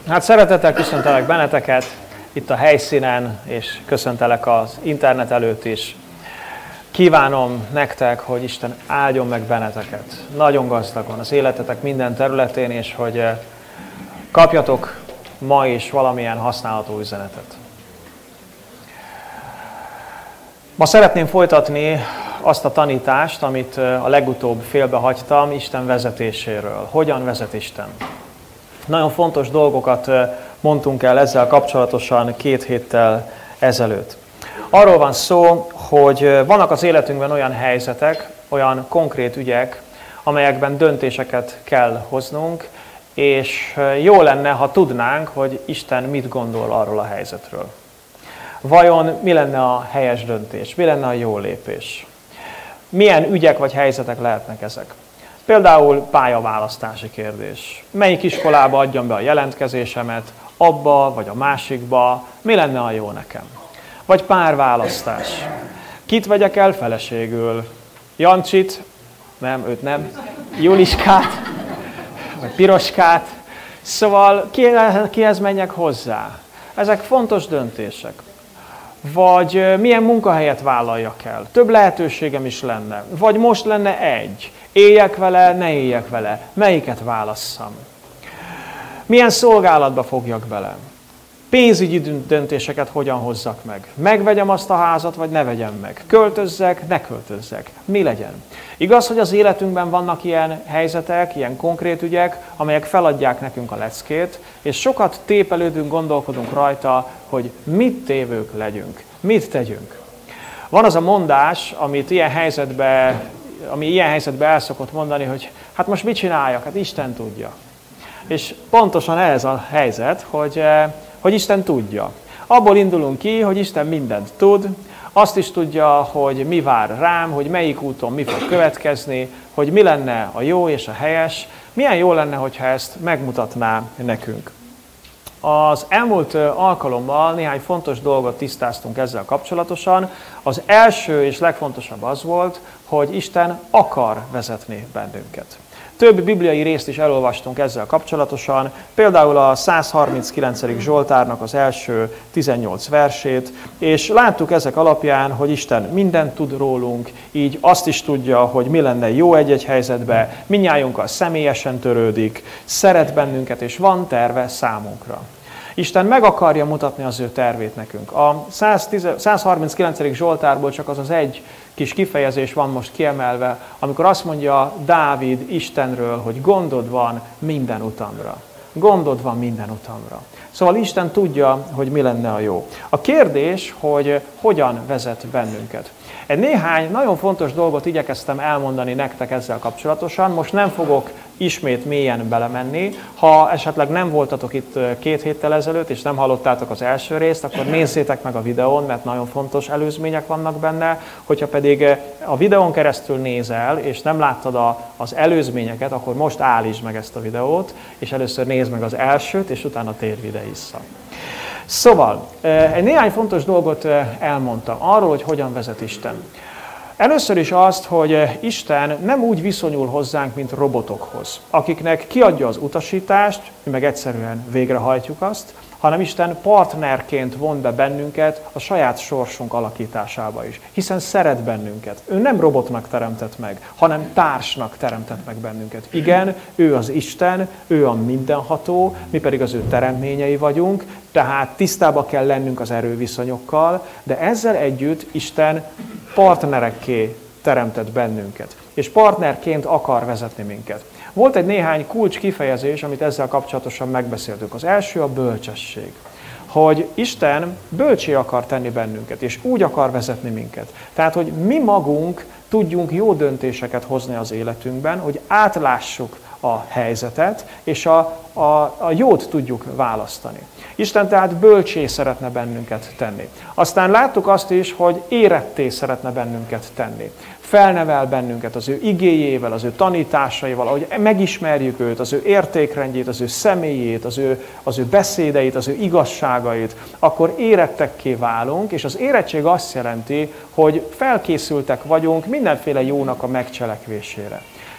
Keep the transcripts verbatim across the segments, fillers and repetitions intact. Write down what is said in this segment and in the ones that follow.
Hát szeretettel köszöntelek benneteket itt a helyszínen, és köszöntelek az internet előtt is. Kívánom nektek, hogy Isten áldjon meg benneteket. Nagyon gazdagon az életetek minden területén, és hogy kapjatok ma is valamilyen használható üzenetet. Ma szeretném folytatni azt a tanítást, amit a legutóbb félbehagytam Isten vezetéséről. Hogyan vezet Isten? Nagyon fontos dolgokat mondtunk el ezzel kapcsolatosan két héttel ezelőtt. Arról van szó, hogy vannak az életünkben olyan helyzetek, olyan konkrét ügyek, amelyekben döntéseket kell hoznunk, és jó lenne, ha tudnánk, hogy Isten mit gondol arról a helyzetről. Vajon mi lenne a helyes döntés? Mi lenne a jó lépés? Milyen ügyek vagy helyzetek lehetnek ezek? Például pályaválasztási kérdés. Melyik iskolába adjam be a jelentkezésemet, abba vagy a másikba? Mi lenne a jó nekem? Vagy párválasztás. Kit vegyek el feleségül? Jancsit? Nem, őt nem. Juliskát? Vagy Piroskát? Szóval kihez menjek hozzá? Ezek fontos döntések. Vagy milyen munkahelyet vállaljak el? Több lehetőségem is lenne. Vagy most lenne egy. Éljek vele, ne éljek vele. Melyiket válasszam? Milyen szolgálatba fogjak bele? Pénzügyi döntéseket hogyan hozzak meg? Megvegyem azt a házat, vagy ne vegyem meg? Költözzek, ne költözzek? Mi legyen? Igaz, hogy az életünkben vannak ilyen helyzetek, ilyen konkrét ügyek, amelyek feladják nekünk a leckét, és sokat tépelődünk, gondolkodunk rajta, hogy mit tévők legyünk, mit tegyünk. Van az a mondás, amit ilyen helyzetben, ami ilyen helyzetben el szokott mondani, hogy hát most mit csináljak? Hát Isten tudja. És pontosan ez a helyzet, hogy, hogy Isten tudja. Abból indulunk ki, hogy Isten mindent tud, azt is tudja, hogy mi vár rám, hogy melyik úton mi fog következni, hogy mi lenne a jó és a helyes. Milyen jó lenne, hogyha ezt megmutatná nekünk. Az elmúlt alkalommal néhány fontos dolgot tisztáztunk ezzel kapcsolatosan. Az első és legfontosabb az volt, hogy Isten akar vezetni bennünket. Több bibliai részt is elolvastunk ezzel kapcsolatosan, például a százharminckilencedik Zsoltárnak az első tizennyolc versét, és láttuk ezek alapján, hogy Isten mindent tud rólunk, így azt is tudja, hogy mi lenne jó egy-egy helyzetben, mindnyájunkkal személyesen törődik, szeret bennünket, és van terve számunkra. Isten meg akarja mutatni az ő tervét nekünk. A százharminckilencedik Zsoltárból csak az az egy kis kifejezés van most kiemelve, amikor azt mondja Dávid Istenről, hogy gondod van minden utamra. Gondod van minden utamra. Szóval Isten tudja, hogy mi lenne a jó. A kérdés, hogy hogyan vezet bennünket. Egy néhány nagyon fontos dolgot igyekeztem elmondani nektek ezzel kapcsolatosan. Most nem fogok ismét mélyen belemenni. Ha esetleg nem voltatok itt két héttel ezelőtt, és nem hallottátok az első részt, akkor nézzétek meg a videón, mert nagyon fontos előzmények vannak benne. Hogyha pedig a videón keresztül nézel, és nem láttad a, az előzményeket, akkor most állítsd meg ezt a videót, és először nézd meg az elsőt, és utána térj ide vissza. Szóval, egy néhány fontos dolgot elmondtam arról, hogy hogyan vezet Isten. Először is azt, hogy Isten nem úgy viszonyul hozzánk, mint robotokhoz, akiknek kiadja az utasítást, mi meg egyszerűen végrehajtjuk azt, hanem Isten partnerként von be bennünket a saját sorsunk alakításába is, hiszen szeret bennünket. Ő nem robotnak teremtett meg, hanem társnak teremtett meg bennünket. Igen, ő az Isten, ő a mindenható, mi pedig az ő teremtményei vagyunk, tehát tisztába kell lennünk az erőviszonyokkal, de ezzel együtt Isten partnerekké teremtett bennünket, és partnerként akar vezetni minket. Volt egy néhány kulcs kifejezés, amit ezzel kapcsolatosan megbeszéltük. Az első a bölcsesség. Hogy Isten bölcsé akar tenni bennünket, és úgy akar vezetni minket. Tehát, hogy mi magunk tudjunk jó döntéseket hozni az életünkben, hogy átlássuk a helyzetet, és a, a, a jót tudjuk választani. Isten tehát bölcsé szeretne bennünket tenni. Aztán láttuk azt is, hogy éretté szeretne bennünket tenni. Felnevel bennünket az ő igéjével, az ő tanításaival, ahogy megismerjük őt, az ő értékrendjét, az ő személyét, az ő, az ő beszédeit, az ő igazságait, akkor érettekké válunk, és az érettség azt jelenti, hogy felkészültek vagyunk mindenféle jónak a megcselekvésére.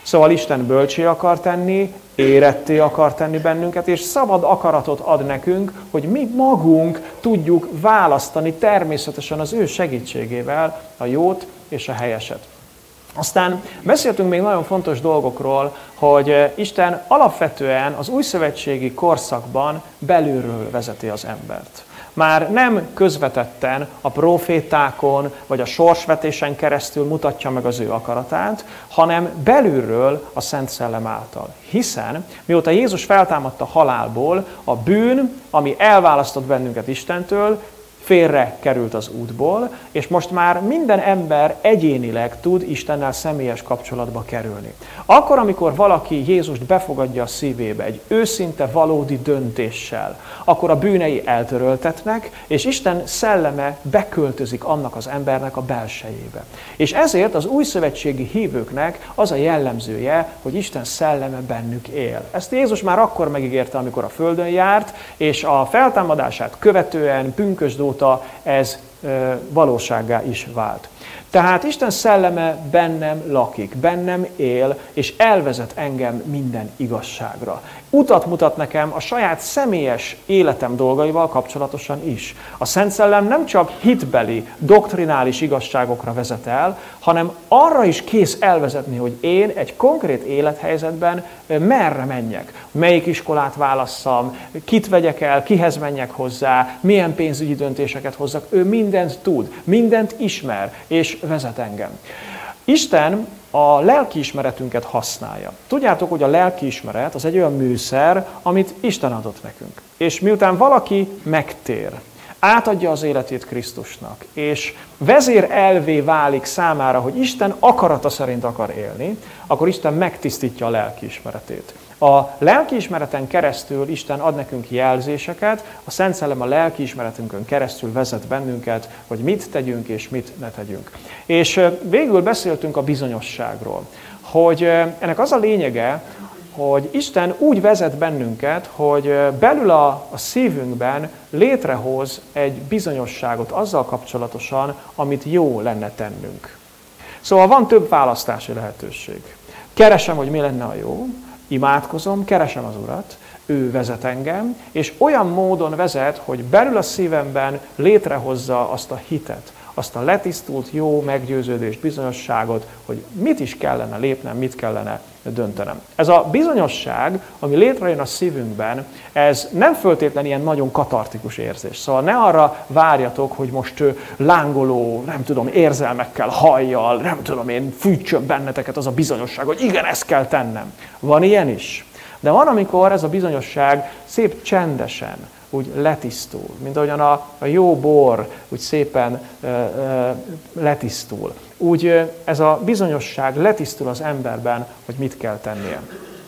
Szóval Isten bölcsé akar tenni, éretté akar tenni bennünket, és szabad akaratot ad nekünk, hogy mi magunk tudjuk választani természetesen az ő segítségével a jót és a helyeset. Aztán beszéltünk még nagyon fontos dolgokról, hogy Isten alapvetően az újszövetségi korszakban belülről vezeti az embert. Már nem közvetetten a profétákon vagy a sorsvetésen keresztül mutatja meg az ő akaratát, hanem belülről a Szent Szellem által. Hiszen mióta Jézus feltámadta halálból, a bűn, ami elválasztott bennünket Istentől, félre került az útból, és most már minden ember egyénileg tud Istennel személyes kapcsolatba kerülni. Akkor, amikor valaki Jézust befogadja a szívébe egy őszinte, valódi döntéssel, akkor a bűnei eltöröltetnek, és Isten szelleme beköltözik annak az embernek a belsejébe. És ezért az újszövetségi hívőknek az a jellemzője, hogy Isten szelleme bennük él. Ezt Jézus már akkor megígérte, amikor a földön járt, és a feltámadását követően pünkösd óta ez valósággá is vált. Tehát Isten szelleme bennem lakik, bennem él, és elvezet engem minden igazságra. Utat mutat nekem a saját személyes életem dolgaival kapcsolatosan is. A Szent Szellem nem csak hitbeli, doktrinális igazságokra vezet el, hanem arra is kész elvezetni, hogy én egy konkrét élethelyzetben merre menjek, melyik iskolát válasszam, kit vegyek el, kihez menjek hozzá, milyen pénzügyi döntéseket hozzak. Ő mindent tud, mindent ismer, és vezet engem. Isten a lelkiismeretünket használja. Tudjátok, hogy a lelkiismeret az egy olyan műszer, amit Isten adott nekünk. És miután valaki megtér, átadja az életét Krisztusnak, és vezérelvé válik számára, hogy Isten akarata szerint akar élni, akkor Isten megtisztítja a lelkiismeretét. A lelkiismereten keresztül Isten ad nekünk jelzéseket, a Szent Szellem a lelkiismeretünkön keresztül vezet bennünket, hogy mit tegyünk és mit ne tegyünk. És végül beszéltünk a bizonyosságról, hogy ennek az a lényege, hogy Isten úgy vezet bennünket, hogy belül a, a szívünkben létrehoz egy bizonyosságot azzal kapcsolatosan, amit jó lenne tennünk. Szóval van több választási lehetőség. Keresem, hogy mi lenne a jó, imádkozom, keresem az Urat, ő vezet engem, és olyan módon vezet, hogy belül a szívemben létrehozza azt a hitet, azt a letisztult, jó meggyőződést, bizonyosságot, hogy mit is kellene lépnem, mit kellene döntenem. Ez a bizonyosság, ami létrejön a szívünkben, ez nem föltétlenül ilyen nagyon katartikus érzés. Szóval ne arra várjatok, hogy most lángoló, nem tudom, érzelmekkel, hajjal, nem tudom én, fűtsön benneteket az a bizonyosság, hogy igen, ezt kell tennem. Van ilyen is. De van, amikor ez a bizonyosság szép csendesen, úgy letisztul, mint ahogyan a, a jó bor úgy szépen ö, ö, letisztul. Úgy ö, ez a bizonyosság letisztul az emberben, hogy mit kell tennie.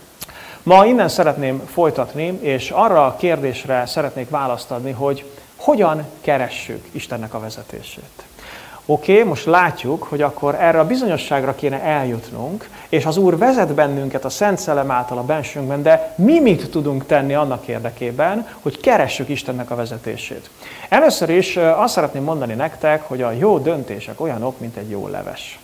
Ma innen szeretném folytatni, és arra a kérdésre szeretnék választ adni, hogy hogyan keressük Istennek a vezetését. Oké, okay, most látjuk, hogy akkor erre a bizonyosságra kéne eljutnunk, és az Úr vezet bennünket a Szent Szellem által a bensőnkben, de mi mit tudunk tenni annak érdekében, hogy keressük Istennek a vezetését. Először is azt szeretném mondani nektek, hogy a jó döntések olyanok, mint egy jó leves.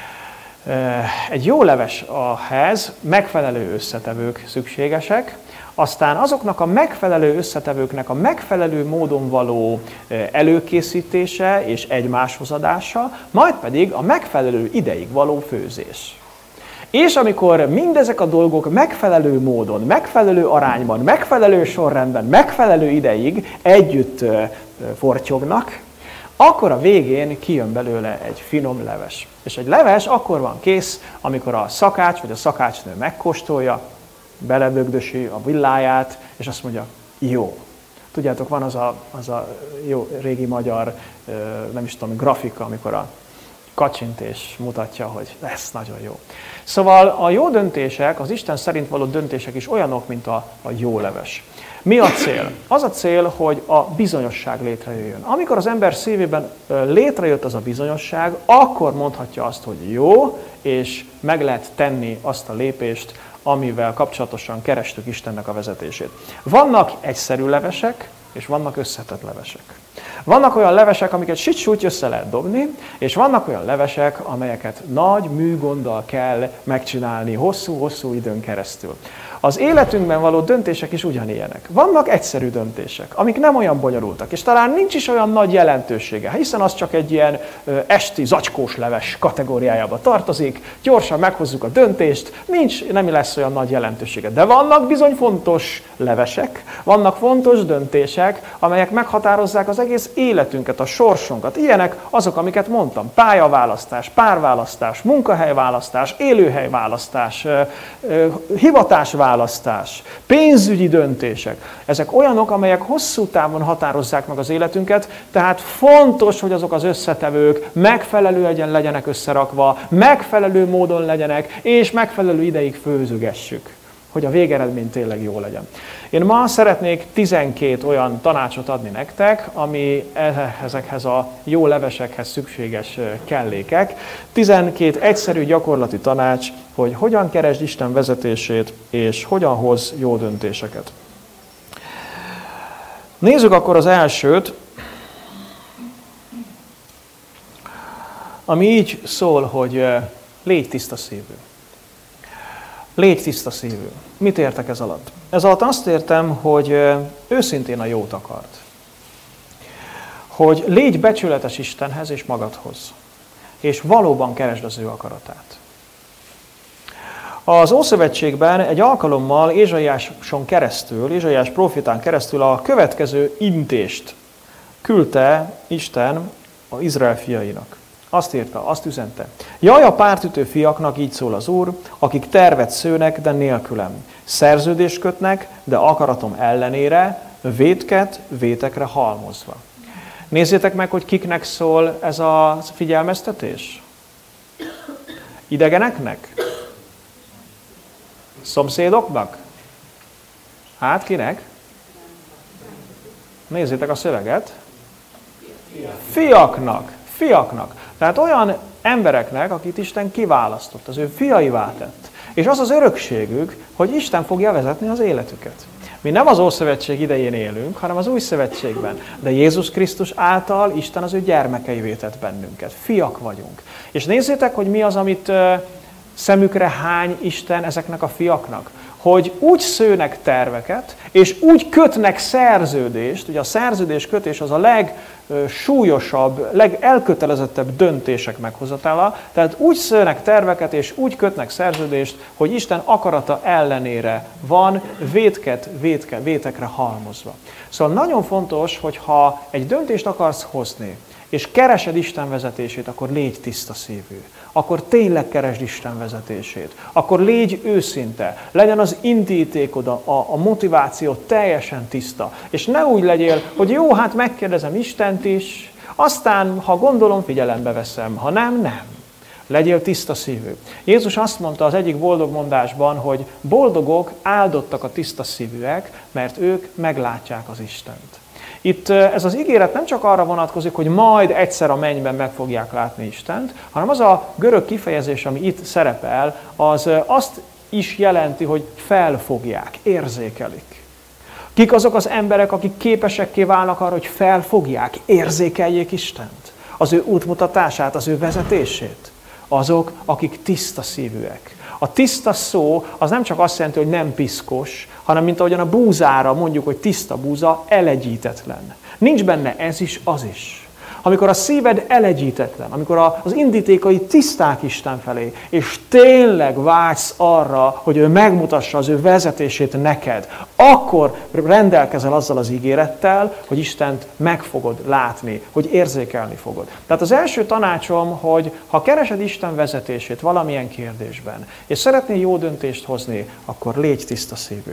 Egy jó leveshez megfelelő összetevők szükségesek, aztán azoknak a megfelelő összetevőknek a megfelelő módon való előkészítése és egymáshoz adása, majd pedig a megfelelő ideig való főzés. És amikor mindezek a dolgok megfelelő módon, megfelelő arányban, megfelelő sorrendben, megfelelő ideig együtt fortyognak, akkor a végén kijön belőle egy finom leves. És egy leves akkor van kész, amikor a szakács vagy a szakácsnő megkóstolja, beledögdösi a villáját, és azt mondja, jó. Tudjátok, van az a, az a jó régi magyar, nem is tudom, grafika, amikor a kacsintés mutatja, hogy ez nagyon jó. Szóval a jó döntések, az Isten szerint való döntések is olyanok, mint a, a jó leves. Mi a cél? Az a cél, hogy a bizonyosság létrejöjjön. Amikor az ember szívében létrejött az a bizonyosság, akkor mondhatja azt, hogy jó, és meg lehet tenni azt a lépést, amivel kapcsolatosan kerestük Istennek a vezetését. Vannak egyszerű levesek, és vannak összetett levesek. Vannak olyan levesek, amiket sit-súty össze lehet dobni, és vannak olyan levesek, amelyeket nagy műgonddal kell megcsinálni hosszú-hosszú időn keresztül. Az életünkben való döntések is ugyanilyenek. Vannak egyszerű döntések, amik nem olyan bonyolultak, és talán nincs is olyan nagy jelentősége, hiszen az csak egy ilyen ö, esti zacskós leves kategóriájába tartozik, gyorsan meghozzuk a döntést, nincs, nem lesz olyan nagy jelentősége. De vannak bizony fontos levesek, vannak fontos döntések, amelyek meghatározzák az egész életünket, a sorsunkat. Ilyenek azok, amiket mondtam: pályaválasztás, párválasztás, munkahelyválasztás, élőhelyválasztás, ö, ö, hivatásválasztás, választás, pénzügyi döntések. Ezek olyanok, amelyek hosszú távon határozzák meg az életünket, tehát fontos, hogy azok az összetevők megfelelően legyenek összerakva, megfelelő módon legyenek, és megfelelő ideig főzögessük, hogy a végeredmény tényleg jó legyen. Én ma szeretnék tizenkét olyan tanácsot adni nektek, ami ezekhez a jó levesekhez szükséges kellékek. tizenkét egyszerű gyakorlati tanács, hogy hogyan keresd Isten vezetését, és hogyan hoz jó döntéseket. Nézzük akkor az elsőt, ami így szól, hogy légy tiszta szívű. Légy tiszta szívű. Mit értek ez alatt? Ez alatt azt értem, hogy őszintén a jót akart. Hogy légy becsületes Istenhez és magadhoz. És valóban keresd az ő akaratát. Az Ószövetségben egy alkalommal Ézsaiáson keresztül, Ézsaiás prófétán keresztül a következő intést küldte Isten az Izrael fiainak. Azt írta, azt üzente: jaj a pártütő fiaknak, így szól az Úr, akik tervet szőnek, de nélkülem. Szerződést kötnek, de akaratom ellenére, vétket vétekre halmozva. Nézzétek meg, hogy kiknek szól ez a figyelmeztetés. Idegeneknek? Szomszédoknak? Hát kinek? Nézzétek a szöveget. Fiaknak. Fiaknak. Tehát olyan embereknek, akit Isten kiválasztott, az ő fiaivá tett. És az az örökségük, hogy Isten fogja vezetni az életüket. Mi nem az Ószövetség idején élünk, hanem az Új Szövetségben. De Jézus Krisztus által Isten az ő gyermekeivé tett bennünket. Fiak vagyunk. És nézzétek, hogy mi az, amit szemükre hány Isten ezeknek a fiaknak. Hogy úgy szőnek terveket, és úgy kötnek szerződést, ugye a szerződés kötés az a legsúlyosabb, legelkötelezettebb döntések meghozatala, tehát úgy szőnek terveket, és úgy kötnek szerződést, hogy Isten akarata ellenére van vétket, vétke, vétekre halmozva. Szóval nagyon fontos, hogy ha egy döntést akarsz hozni, és keresed Isten vezetését, akkor légy tiszta szívű. Akkor tényleg keresd Isten vezetését. Akkor légy őszinte. Legyen az indítékod, a, a motiváció teljesen tiszta. És ne úgy legyél, hogy jó, hát megkérdezem Istent is, aztán, ha gondolom, figyelembe veszem, ha nem, nem. Legyél tiszta szívű. Jézus azt mondta az egyik boldog mondásban, hogy boldogok, áldottak a tiszta szívűek, mert ők meglátják az Istent. Itt ez az ígéret nem csak arra vonatkozik, hogy majd egyszer a mennyben meg fogják látni Istent, hanem az a görög kifejezés, ami itt szerepel, az azt is jelenti, hogy felfogják, érzékelik. Kik azok az emberek, akik képesekké válnak arra, hogy felfogják, érzékeljék Istent? Az ő útmutatását, az ő vezetését? Azok, akik tiszta szívűek. A tiszta szó az nem csak azt jelenti, hogy nem piszkos, hanem mint ahogyan a búzára mondjuk, hogy tiszta búza, elegyítetlen. Nincs benne ez is, az is. Amikor a szíved elegyítetlen, amikor az indítékai tiszták Isten felé, és tényleg vágysz arra, hogy ő megmutassa az ő vezetését neked, akkor rendelkezel azzal az ígérettel, hogy Istent meg fogod látni, hogy érzékelni fogod. Tehát az első tanácsom, hogy ha keresed Isten vezetését valamilyen kérdésben, és szeretnél jó döntést hozni, akkor légy tiszta szívű.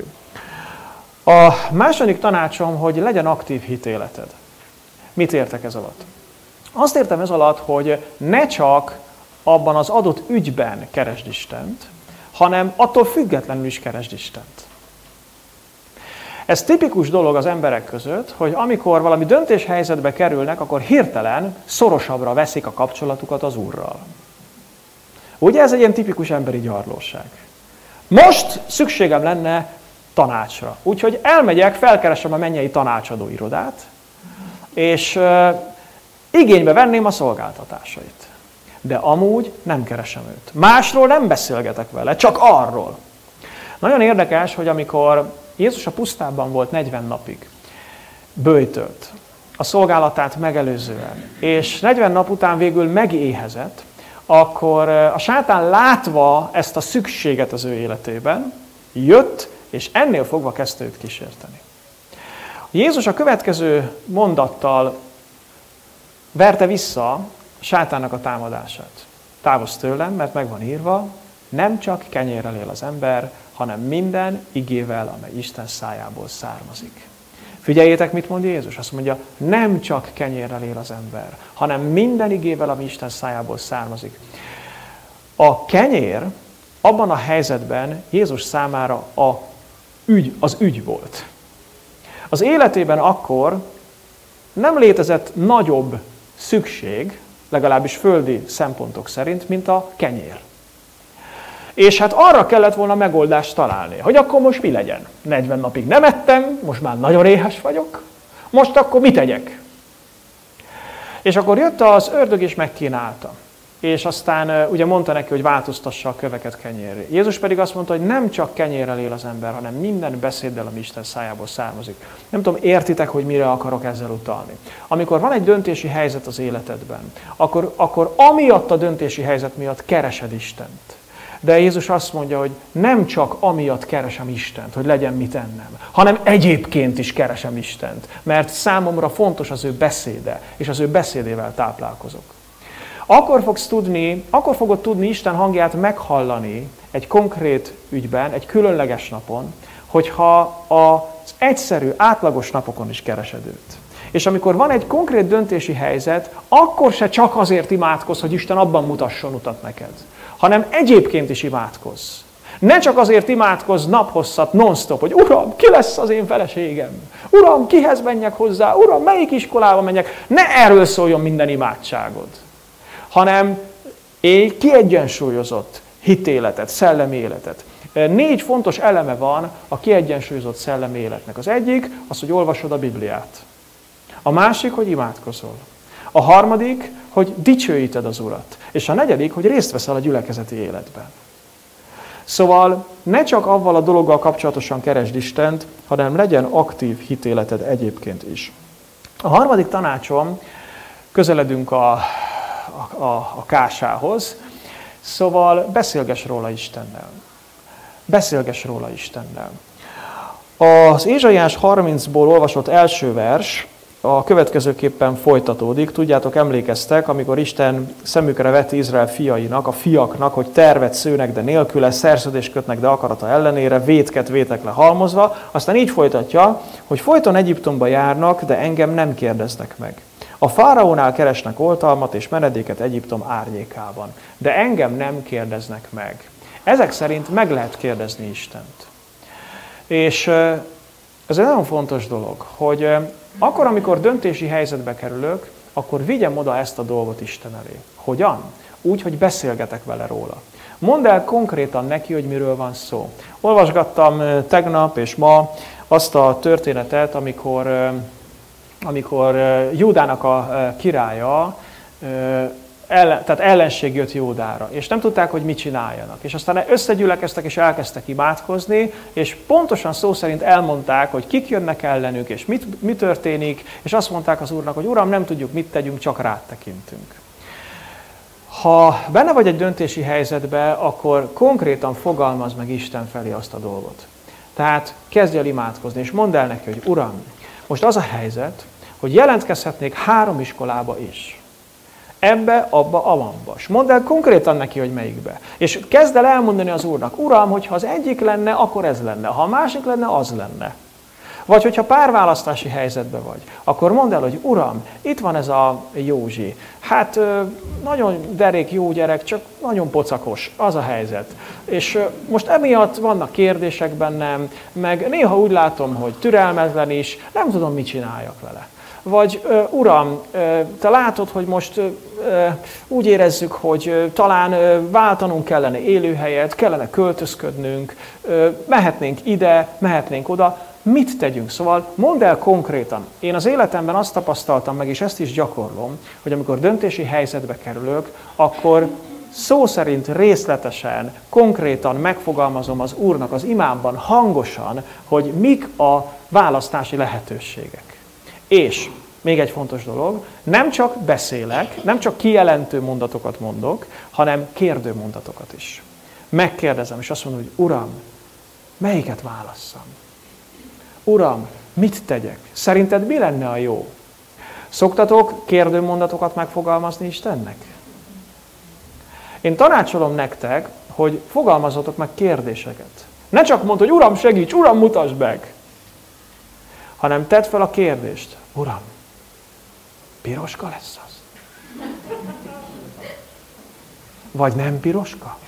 A második tanácsom, hogy legyen aktív hitéleted. Mit értek ez alatt? Azt értem ez alatt, hogy ne csak abban az adott ügyben keresd Istent, hanem attól függetlenül is keresd Istent. Ez tipikus dolog az emberek között, hogy amikor valami döntéshelyzetbe kerülnek, akkor hirtelen szorosabbra veszik a kapcsolatukat az Úrral. Ugye ez egy ilyen tipikus emberi gyarlóság. Most szükségem lenne tanácsra. Úgyhogy elmegyek, felkeresem a mennyei tanácsadó irodát, és igénybe venném a szolgáltatásait. De amúgy nem keresem őt. Másról nem beszélgetek vele, csak arról. Nagyon érdekes, hogy amikor Jézus a pusztában volt negyven napig, böjtölt a szolgálatát megelőzően, és negyven nap után végül megéhezett, akkor a sátán látva ezt a szükséget az ő életében, jött, és ennél fogva kezdte őt kísérteni. Jézus a következő mondattal verte vissza a sátánnak a támadását. Távozz tőlem, mert meg van írva, nem csak kenyérrel él az ember, hanem minden igével, amely Isten szájából származik. Figyeljétek, mit mond Jézus. Azt mondja, nem csak kenyérrel él az ember, hanem minden igével, ami Isten szájából származik. A kenyér abban a helyzetben Jézus számára a ügy, az ügy volt. Az életében akkor nem létezett nagyobb szükség, legalábbis földi szempontok szerint, mint a kenyér. És hát arra kellett volna megoldást találni, hogy akkor most mi legyen. negyven napig nem ettem, most már nagyon éhes vagyok, most akkor mit tegyek? És akkor jött az ördög és megkínálta. És aztán ugye mondta neki, hogy változtassa a köveket kenyérré. Jézus pedig azt mondta, hogy nem csak kenyérrel él az ember, hanem minden beszéddel, ami Isten szájából származik. Nem tudom, értitek, hogy mire akarok ezzel utalni. Amikor van egy döntési helyzet az életedben, akkor, akkor amiatt a döntési helyzet miatt keresed Istent. De Jézus azt mondja, hogy nem csak amiatt keresem Istent, hogy legyen mit ennem, hanem egyébként is keresem Istent, mert számomra fontos az ő beszéde, és az ő beszédével táplálkozok. Akkor fogsz tudni, akkor fogod tudni Isten hangját meghallani egy konkrét ügyben, egy különleges napon, hogyha az egyszerű, átlagos napokon is keresed őt. És amikor van egy konkrét döntési helyzet, akkor se csak azért imádkozz, hogy Isten abban mutasson utat neked, hanem egyébként is imádkozz. Ne csak azért imádkozz naphosszat, non-stop, hogy Uram, ki lesz az én feleségem? Uram, kihez menjek hozzá? Uram, melyik iskolába menjek? Ne erről szóljon minden imádságod, hanem élj kiegyensúlyozott hitéletet, szellemi életet. Négy fontos eleme van a kiegyensúlyozott szellemi életnek. Az egyik az, hogy olvasod a Bibliát. A másik, hogy imádkozol. A harmadik, hogy dicsőíted az Urat. És a negyedik, hogy részt veszel a gyülekezeti életben. Szóval ne csak avval a dologgal kapcsolatosan keresd Istent, hanem legyen aktív hitéleted egyébként is. A harmadik tanácsom, közeledünk a, a, a, a kásához, szóval beszélgess róla Istennel. Beszélgess róla Istennel. Az Ézsaiás harmincból olvasott első vers a következőképpen folytatódik. Tudjátok, emlékeztek, amikor Isten szemükre veti Izrael fiainak, a fiaknak, hogy tervet szőnek, de nélküle, szerződést kötnek, de akarata ellenére, vétket vétek le halmozva. Aztán így folytatja, hogy folyton Egyiptomba járnak, de engem nem kérdeznek meg. A fáraónál keresnek oltalmat és menedéket Egyiptom árnyékában, de engem nem kérdeznek meg. Ezek szerint meg lehet kérdezni Istent. És ez egy nagyon fontos dolog, hogy akkor, amikor döntési helyzetbe kerülök, akkor vigyem oda ezt a dolgot Isten elé. Hogyan? Úgy, hogy beszélgetek vele róla. Mondd el konkrétan neki, hogy miről van szó. Olvasgattam tegnap és ma azt a történetet, amikor, amikor Júdának a királya, ellen, tehát ellenség jött Júdára, és nem tudták, hogy mit csináljanak. És aztán összegyülekeztek, és elkezdtek imádkozni, és pontosan szó szerint elmondták, hogy kik jönnek ellenük, és mit, mi történik, és azt mondták az Úrnak, hogy Uram, nem tudjuk, mit tegyünk, csak rád tekintünk. Ha benne vagy egy döntési helyzetbe, akkor konkrétan fogalmazd meg Isten felé azt a dolgot. Tehát kezdj el imádkozni, és mondd el neki, hogy Uram, most az a helyzet, hogy jelentkezhetnék három iskolába is. Ebbe, abba, amamba. És mondd el konkrétan neki, hogy melyikbe. És kezd el elmondani az Úrnak, Uram, hogyha az egyik lenne, akkor ez lenne. Ha a másik lenne, az lenne. Vagy hogyha párválasztási helyzetben vagy, akkor mondd el, hogy Uram, itt van ez a Józsi. Hát nagyon derék jó gyerek, csak nagyon pocakos, az a helyzet. És most emiatt vannak kérdések bennem, meg néha úgy látom, hogy türelmetlen is, nem tudom, mit csináljak vele. Vagy, Uram, te látod, hogy most úgy érezzük, hogy talán váltanunk kellene élőhelyet, kellene költözködnünk, mehetnénk ide, mehetnénk oda. mit tegyünk? Szóval mondd el konkrétan. Én az életemben azt tapasztaltam meg, és ezt is gyakorlom, hogy amikor döntési helyzetbe kerülök, akkor szó szerint részletesen, konkrétan megfogalmazom az Úrnak az imámban hangosan, hogy mik a választási lehetőségek. És még egy fontos dolog, nem csak beszélek, nem csak kijelentő mondatokat mondok, hanem kérdő mondatokat is. Megkérdezem, és azt mondom, hogy Uram, melyiket válasszam? Uram, mit tegyek? Szerinted mi lenne a jó? Szoktatok kérdő mondatokat megfogalmazni Istennek? Én tanácsolom nektek, hogy fogalmazzatok meg kérdéseket. Ne csak mondd, hogy Uram, segíts, Uram, mutasd meg! Hanem tedd fel a kérdést. Uram, piroska lesz az? Vagy nem piroska?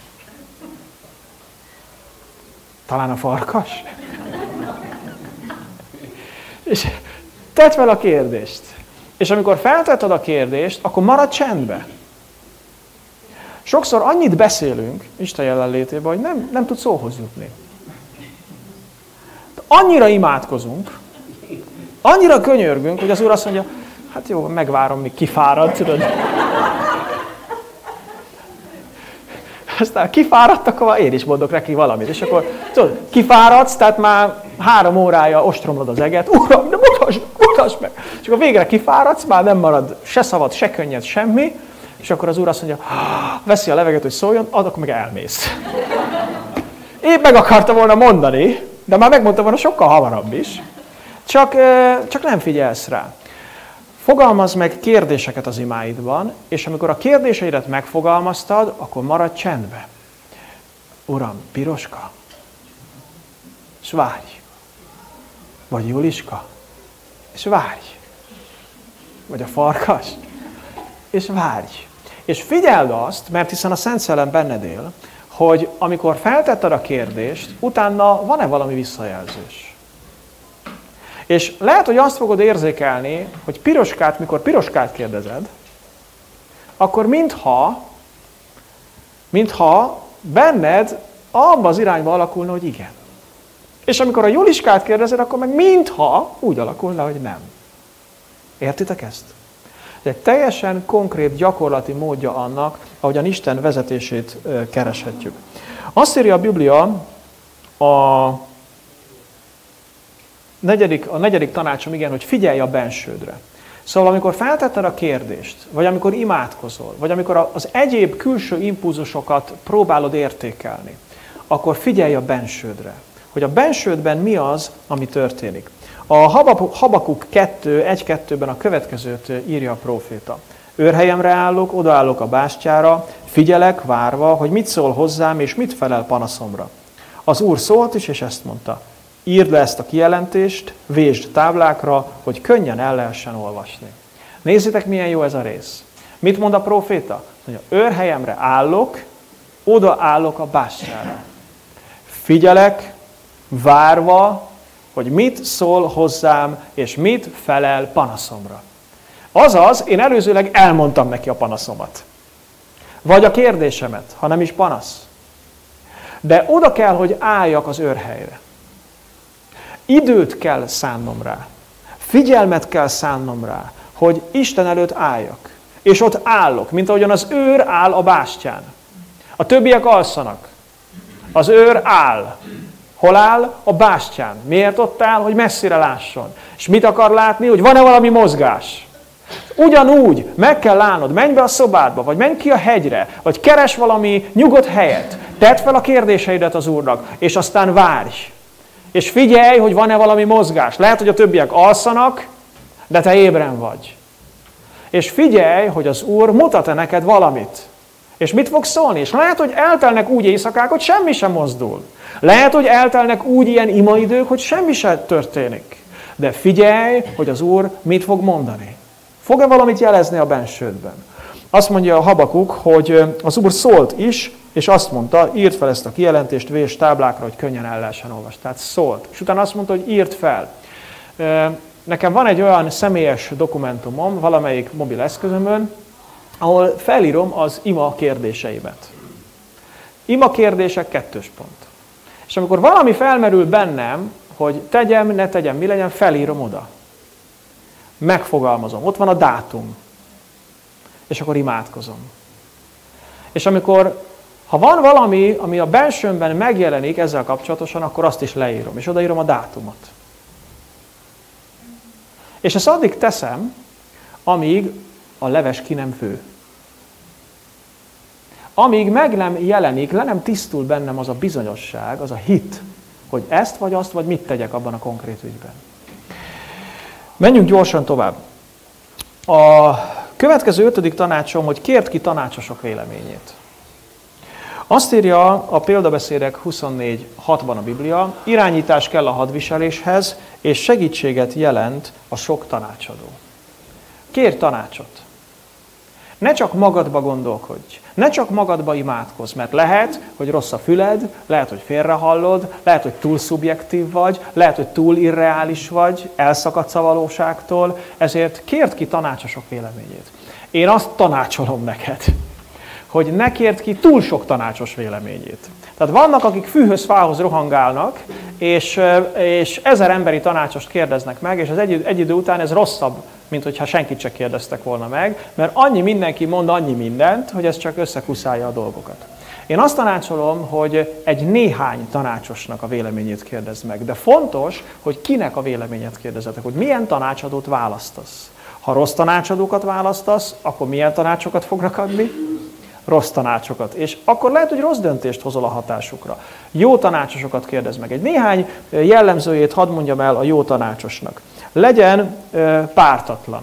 Talán a farkas? És tedd fel a kérdést. És amikor feltetted a kérdést, akkor maradj csendbe. Sokszor annyit beszélünk Isten jelenlétében, hogy nem, nem tud szóhoz jutni. Annyira imádkozunk, annyira könyörgünk, hogy az Úr azt mondja, hát jó, megvárom, míg kifárad, tudod. Aztán kifáradt, akkor én is mondok neki valamit. És akkor tudod, kifáradsz, tehát már három órája ostromlod az eget. Uram, de mutasd, mutasd meg! És akkor végre kifáradsz, már nem marad se szavad, se könnyed, semmi. És akkor az Úr azt mondja, veszi a levegőt, hogy szóljon, ad, akkor meg elmész. Én meg akarta volna mondani, de már megmondtam volna sokkal hamarabb is. Csak, csak nem figyelsz rá. Fogalmazd meg kérdéseket az imáidban, és amikor a kérdéseidet megfogalmaztad, akkor maradj csendbe. Uram, piroska? És várj. Vagy Juliska? És várj. Vagy a farkas? És várj. És figyeld azt, mert hiszen a Szent Szellem benned él, hogy amikor feltetted a kérdést, utána van-e valami visszajelzés. És lehet, hogy azt fogod érzékelni, hogy piroskát, mikor piroskát kérdezed, akkor mintha, mintha benned abba az irányba alakulna, hogy igen. És amikor a Juliskát kérdezed, akkor meg mintha úgy alakulna, hogy nem. Értitek ezt? Ez egy teljesen konkrét, gyakorlati módja annak, ahogyan Isten vezetését kereshetjük. Azt írja a Biblia a negyedik, a negyedik tanácsom, igen, hogy figyelj a bensődre. Szóval amikor feltetted a kérdést, vagy amikor imádkozol, vagy amikor az egyéb külső impulzusokat próbálod értékelni, akkor figyelj a bensődre. Hogy a bensődben mi az, ami történik. A Habakuk kettő, egy kettőben a következőt írja a próféta. Őrhelyemre állok, odaállok a bástyára, figyelek, várva, hogy mit szól hozzám, és mit felel panaszomra. Az Úr szólt is, és ezt mondta. Írd le ezt a kijelentést, vésd táblákra, hogy könnyen el lehessen olvasni. Nézzétek, milyen jó ez a rész. Mit mond a próféta? Mondja, őrhelyemre állok, odaállok a bástyára. Figyelek, várva, hogy mit szól hozzám, és mit felel panaszomra. Azaz, én előzőleg elmondtam neki a panaszomat. Vagy a kérdésemet, ha nem is panasz. De oda kell, hogy álljak az őrhelyre. Időt kell szánnom rá. Figyelmet kell szánnom rá, hogy Isten előtt álljak. És ott állok, mint ahogyan az őr áll a bástyán. A többiek alszanak. Az őr áll. Hol áll? A bástyán. Miért ott áll? Hogy messzire lásson. És mit akar látni? Hogy van-e valami mozgás? Ugyanúgy meg kell állnod, menj be a szobádba, vagy menj ki a hegyre, vagy keres valami nyugodt helyet. Tedd fel a kérdéseidet az Úrnak, és aztán várj. És figyelj, hogy van-e valami mozgás. Lehet, hogy a többiek alszanak, de te ébren vagy. És figyelj, hogy az Úr mutat-e neked valamit. És mit fog szólni? És lehet, hogy eltelnek úgy éjszakák, hogy semmi sem mozdul. Lehet, hogy eltelnek úgy ilyen imaidők, hogy semmi sem történik. De figyelj, hogy az Úr mit fog mondani. Fog-e valamit jelezni a bensődben? Azt mondja a Habakuk, hogy az Úr szólt is, és azt mondta, írd fel ezt a kijelentést, vésd táblákra, hogy könnyen el lehessen olvasni. Tehát szólt. És utána azt mondta, hogy írd fel. Nekem van egy olyan személyes dokumentumom, valamelyik mobil eszközömön, ahol felírom az ima kérdéseimet. Ima kérdések kettős pont. És amikor valami felmerül bennem, hogy tegyem, ne tegyem, mi legyen, felírom oda. Megfogalmazom. Ott van a dátum. És akkor imádkozom. És amikor, ha van valami, ami a bensőmben megjelenik ezzel kapcsolatosan, akkor azt is leírom. És odaírom a dátumot. És ezt addig teszem, amíg a leves ki nem fő. Amíg meg nem jelenik, le nem tisztul bennem az a bizonyosság, az a hit, hogy ezt vagy azt, vagy mit tegyek abban a konkrét ügyben. Menjünk gyorsan tovább. A következő ötödik tanácsom, hogy kérd ki tanácsosok véleményét. Azt írja a példabeszédek huszonnégy hatban a Biblia, irányítás kell a hadviseléshez, és segítséget jelent a sok tanácsadó. Kérj tanácsot. Ne csak magadba gondolkodj, ne csak magadba imádkozz, mert lehet, hogy rossz a füled, lehet, hogy félrehallod, lehet, hogy túl szubjektív vagy, lehet, hogy túl irreális vagy, elszakadsz a valóságtól, ezért kérd ki tanácsosok véleményét. Én azt tanácsolom neked, hogy ne kérd ki túl sok tanácsos véleményét. Tehát vannak, akik fűhöz, fához rohangálnak, és, és ezer emberi tanácsost kérdeznek meg, és az egy, egy idő után ez rosszabb, mint hogyha senkit se kérdeztek volna meg, mert annyi mindenki mond annyi mindent, hogy ez csak összekuszálja a dolgokat. Én azt tanácsolom, hogy egy néhány tanácsosnak a véleményét kérdezd meg, de fontos, hogy kinek a véleményét kérdezzetek, hogy milyen tanácsadót választasz. Ha rossz tanácsadókat választasz, akkor milyen tanácsokat fognak adni? Rossz tanácsokat. És akkor lehet, hogy rossz döntést hozol a hatásukra. Jó tanácsosokat kérdezz meg. Egy néhány jellemzőjét hadd mondjam el a jó tanácsosnak. Legyen pártatlan.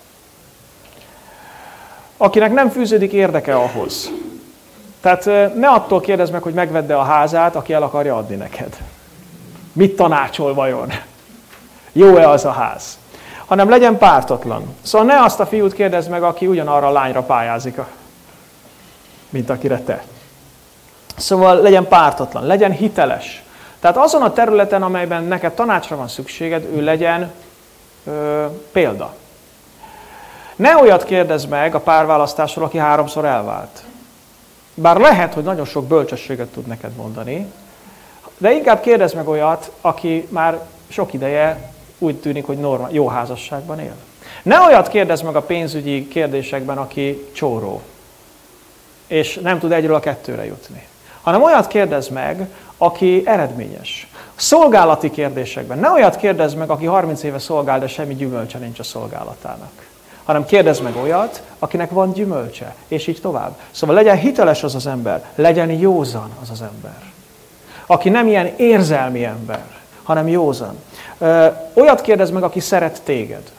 Akinek nem fűződik érdeke ahhoz. Tehát ne attól kérdezz meg, hogy megvedd-e a házát, aki el akarja adni neked. Mit tanácsol vajon? Jó-e az a ház? Hanem legyen pártatlan. Szóval ne azt a fiút kérdezz meg, aki ugyanarra a lányra pályázik, mint akire te. Szóval legyen pártatlan, legyen hiteles. Tehát azon a területen, amelyben neked tanácsra van szükséged, ő legyen ö, példa. Ne olyat kérdezz meg a párválasztásról, aki háromszor elvált. Bár lehet, hogy nagyon sok bölcsességet tud neked mondani, de inkább kérdezz meg olyat, aki már sok ideje úgy tűnik, hogy normál, jó házasságban él. Ne olyat kérdezz meg a pénzügyi kérdésekben, aki csóró, és nem tud egyről a kettőre jutni. Hanem olyat kérdezz meg, aki eredményes. Szolgálati kérdésekben ne olyat kérdezz meg, aki harminc éve szolgál, de semmi gyümölcse nincs a szolgálatának. Hanem kérdezz meg olyat, akinek van gyümölcse, és így tovább. Szóval legyen hiteles az az ember, legyen józan az az ember. Aki nem ilyen érzelmi ember, hanem józan. Olyat kérdezz meg, aki szeret téged.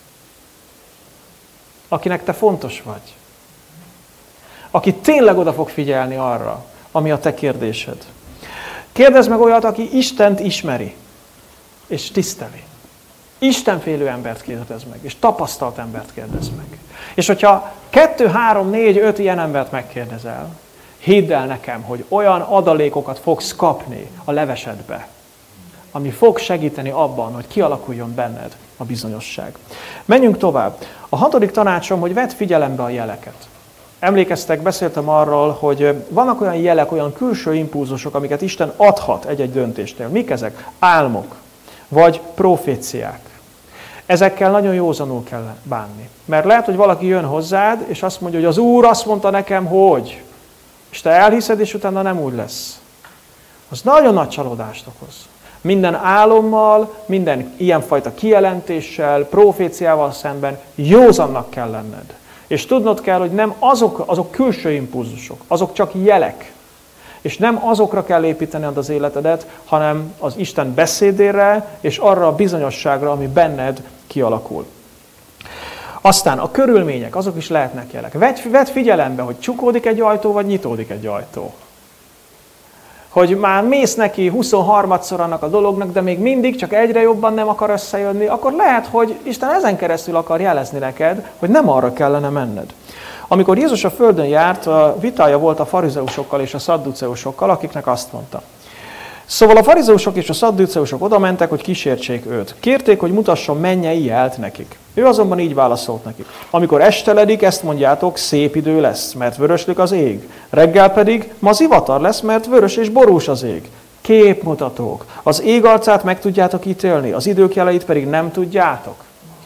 Akinek te fontos vagy. Aki tényleg oda fog figyelni arra, ami a te kérdésed. Kérdezz meg olyat, aki Istent ismeri, és tiszteli. Istenfélő embert kérdezz meg, és tapasztalt embert kérdezz meg. És hogyha kettő, három, négy, öt ilyen embert megkérdezel, hidd el nekem, hogy olyan adalékokat fogsz kapni a levesedbe, ami fog segíteni abban, hogy kialakuljon benned a bizonyosság. Menjünk tovább. A hatodik tanácsom, hogy vedd figyelembe a jeleket. Emlékeztek, beszéltem arról, hogy vannak olyan jelek, olyan külső impulzusok, amiket Isten adhat egy-egy döntésnél. Mik ezek? Álmok, vagy proféciák. Ezekkel nagyon józanul kell bánni. Mert lehet, hogy valaki jön hozzád, és azt mondja, hogy az Úr azt mondta nekem, hogy... És te elhiszed, és utána nem úgy lesz. Az nagyon nagy csalódást okoz. Minden álommal, minden ilyenfajta kijelentéssel, proféciával szemben józannak kell lenned. És tudnod kell, hogy nem azok, azok külső impulzusok, azok csak jelek. És nem azokra kell építened az életedet, hanem az Isten beszédére, és arra a bizonyosságra, ami benned kialakul. Aztán a körülmények, azok is lehetnek jelek. Vedd, vedd figyelembe, hogy csukódik egy ajtó, vagy nyitódik egy ajtó. Hogy már mész neki huszonharmadszor annak a dolognak, de még mindig csak egyre jobban nem akar összejönni, akkor lehet, hogy Isten ezen keresztül akar jelezni neked, hogy nem arra kellene menned. Amikor Jézus a földön járt, a vitája volt a farizeusokkal és a szadduceusokkal, akiknek azt mondta. Szóval a farizeusok és a szadduceusok oda mentek, hogy kísértsék őt. Kérték, hogy mutasson mennyei jelt nekik. Ő azonban így válaszolt nekik. Amikor esteledik, ezt mondjátok, szép idő lesz, mert vöröslik az ég. Reggel pedig ma zivatar lesz, mert vörös és borús az ég. Képmutatók. Az ég arcát meg tudjátok ítélni, az idők jeleit pedig nem tudjátok.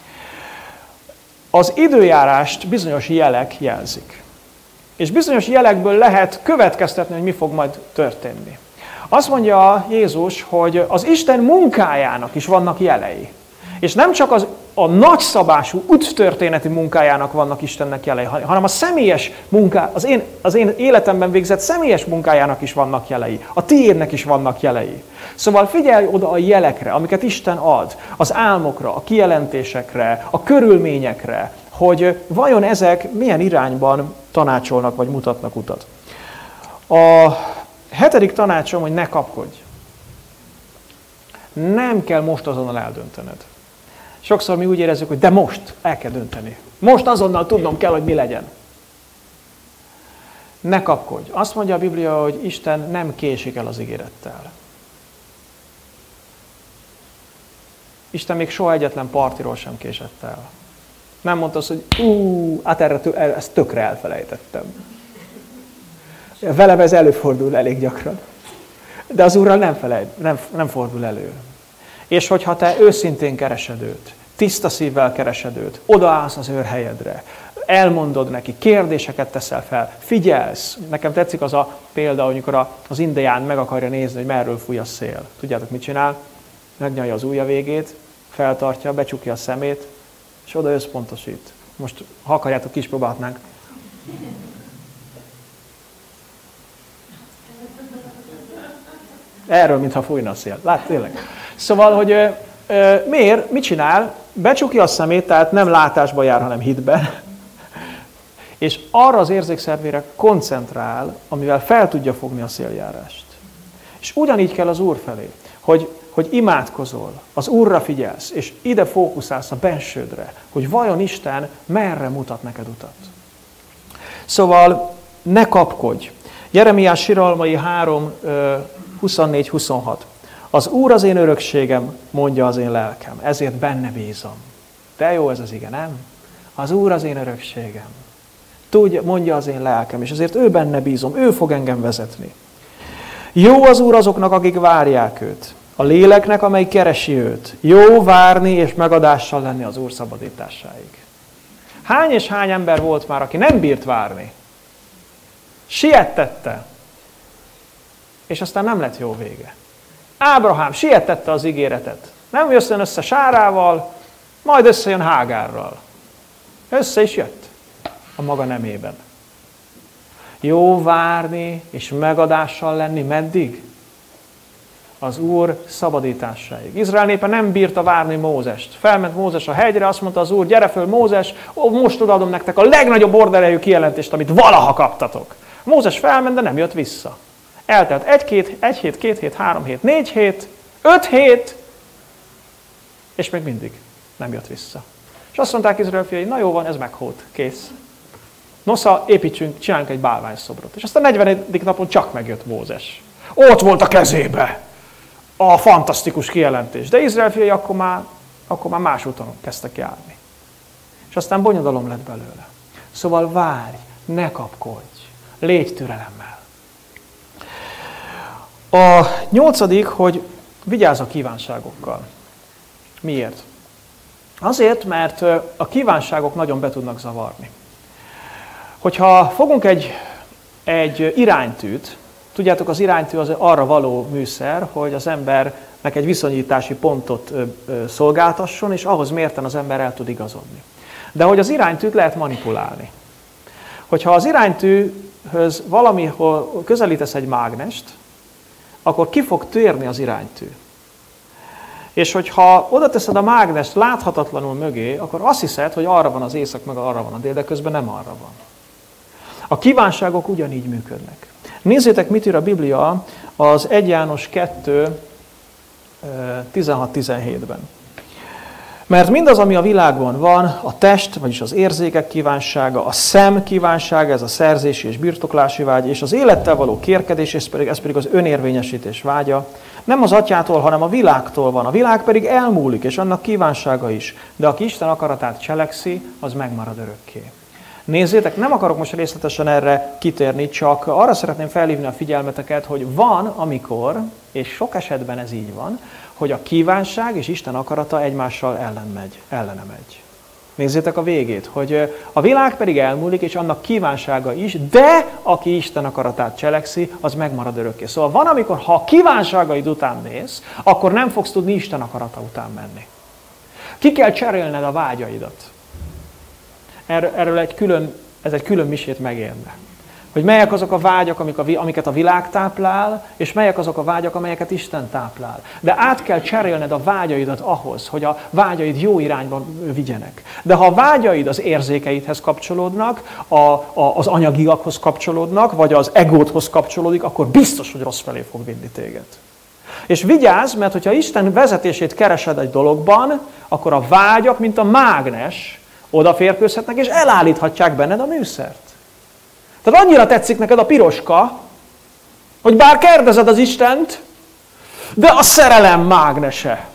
Az időjárást bizonyos jelek jelzik. És bizonyos jelekből lehet következtetni, hogy mi fog majd történni. Azt mondja Jézus, hogy az Isten munkájának is vannak jelei. És nem csak az, a nagyszabású úttörténeti munkájának vannak Istennek jelei, hanem a személyes munká, az én, az én életemben végzett személyes munkájának is vannak jelei. A tiédnek is vannak jelei. Szóval figyelj oda a jelekre, amiket Isten ad, az álmokra, a kijelentésekre, a körülményekre, hogy vajon ezek milyen irányban tanácsolnak, vagy mutatnak utat. A hetedik tanácsom, hogy ne kapkodj. Nem kell most azonnal eldöntened. Sokszor mi úgy érezzük, hogy de most el kell dönteni. Most azonnal tudnom kell, hogy mi legyen. Ne kapkodj. Azt mondja a Biblia, hogy Isten nem késik el az ígérettel. Isten még soha egyetlen partiról sem késett el. Nem mondta azt, hogy ú, hát erre, ezt tökre elfelejtettem. Velem ez előfordul elég gyakran. De az Úrral nem, felejt, nem, nem fordul elő. És hogyha te őszintén keresed őt, tiszta szívvel keresed őt, odaállsz az őrhelyedre, elmondod neki, kérdéseket teszel fel, figyelsz. Nekem tetszik az a példa, amikor az indián meg akarja nézni, hogy merről fúj a szél. Tudjátok, mit csinál? Megnyalja az ujja végét, feltartja, becsukja a szemét, és oda összpontosít. Most, ha akarjátok, ki is próbálhatnánk. Erről, mintha fújna a szél. Lát, tényleg. Szóval, hogy ö, ö, miért? Mit csinál? Becsukja a szemét, tehát nem látásba jár, hanem hitben. És arra az érzékszervére koncentrál, amivel fel tudja fogni a széljárást. És ugyanígy kell az Úr felé, hogy, hogy imádkozol, az Úrra figyelsz, és ide fókuszálsz a bensődre, hogy vajon Isten merre mutat neked utat. Szóval ne kapkodj. Jeremiás siralmai három, huszonnégy huszonhat. Az Úr az én örökségem, mondja az én lelkem, ezért benne bízom. De jó ez az ige, nem? Az Úr az én örökségem. Tudja, mondja az én lelkem, és ezért ő benne bízom, ő fog engem vezetni. Jó az Úr azoknak, akik várják őt. A léleknek, amely keresi őt. Jó várni és megadással lenni az Úr szabadításáig. Hány és hány ember volt már, aki nem bírt várni? Siettette. És aztán nem lett jó vége. Ábrahám sietette az ígéretet. Nem jösszön össze Sárával, majd összejön Hágárral. Össze is jött a maga nemében. Jó várni és megadással lenni meddig? Az Úr szabadításáig. Izrael népe nem bírta várni Mózest. Felment Mózes a hegyre, azt mondta az Úr, gyere föl Mózes, ó, most odaadom nektek a legnagyobb orderejű kijelentést, amit valaha kaptatok. Mózes felment, de nem jött vissza. Eltelt egy, két, egy hét, két hét, három hét, négy hét, öt hét, és még mindig nem jött vissza. És azt mondták Izrael fiai, na jó van, ez meghót, kész. Nosza, építsünk, csináljunk egy bálványszobrot. És aztán a negyvenedik napon csak megjött Mózes. Ott volt a kezébe a fantasztikus kijelentés. De Izrael fiai akkor már, akkor már más úton kezdtek járni. És aztán bonyodalom lett belőle. Szóval várj, ne kapkodj, légy türelemmel. A nyolcadik, hogy vigyázz a kívánságokkal. Miért? Azért, mert a kívánságok nagyon be tudnak zavarni. Hogyha fogunk egy, egy iránytűt, tudjátok, az iránytű az arra való műszer, hogy az embernek egy viszonyítási pontot szolgáltasson, és ahhoz mérten az ember el tud igazodni. De hogy az iránytűt lehet manipulálni. Hogyha az iránytűhöz valamihol közelítesz egy mágnest, akkor ki fog térni az iránytű. És hogyha oda teszed a mágnest láthatatlanul mögé, akkor azt hiszed, hogy arra van az észak, meg arra van a dél, de közben nem arra van. A kívánságok ugyanígy működnek. Nézzétek, mit ír a Biblia az Első János kettő tizenhat tizenhétben. Mert mindaz, ami a világban van, a test, vagyis az érzékek kívánsága, a szem kívánsága, ez a szerzési és birtoklási vágy, és az élettel való kérkedés, ez pedig, ez pedig az önérvényesítés vágya, nem az atyától, hanem a világtól van. A világ pedig elmúlik, és annak kívánsága is. De aki Isten akaratát cselekszi, az megmarad örökké. Nézzétek, nem akarok most részletesen erre kitérni, csak arra szeretném felhívni a figyelmeteket, hogy van, amikor és sok esetben ez így van, hogy a kívánság és Isten akarata egymással ellen megy, ellene megy. Nézzétek a végét, hogy a világ pedig elmúlik, és annak kívánsága is, de aki Isten akaratát cselekszi, az megmarad örökké. Szóval van, amikor ha a kívánságaid után mész, akkor nem fogsz tudni Isten akarata után menni. Ki kell cserélned a vágyaidat. Erről egy külön, ez egy külön misét megérne. Hogy melyek azok a vágyak, amik a, amiket a világ táplál, és melyek azok a vágyak, amelyeket Isten táplál. De át kell cserélned a vágyaidat ahhoz, hogy a vágyaid jó irányban vigyenek. De ha a vágyaid az érzékeidhez kapcsolódnak, a, a, az anyagiakhoz kapcsolódnak, vagy az egódhoz kapcsolódik, akkor biztos, hogy rossz felé fog vinni téged. És vigyázz, mert hogyha Isten vezetését keresed egy dologban, akkor a vágyak, mint a mágnes, odaférkőzhetnek, és elállíthatják benned a műszert. Tehát annyira tetszik neked a piroska, hogy bár kérdezed az Istent, de a szerelem mágnese.